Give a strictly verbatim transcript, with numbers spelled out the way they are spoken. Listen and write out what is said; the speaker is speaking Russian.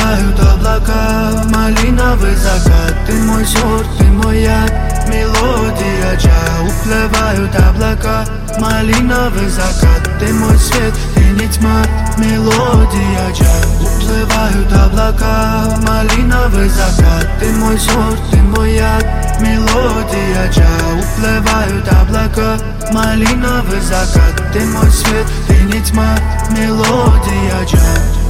Уплывают облака, малиновый закат. Ты мой сорт, ты мой яд, мелодия джа. Уплывают облака, малиновый закат. Ты мой свет, ты не тьма, мелодия джа. Уплывают облака, малиновый закат. Ты мой сорт, ты мой яд, мелодия джа. Уплывают облака, малиновый закат. Ты мой свет, ты не тьма, мелодия джа.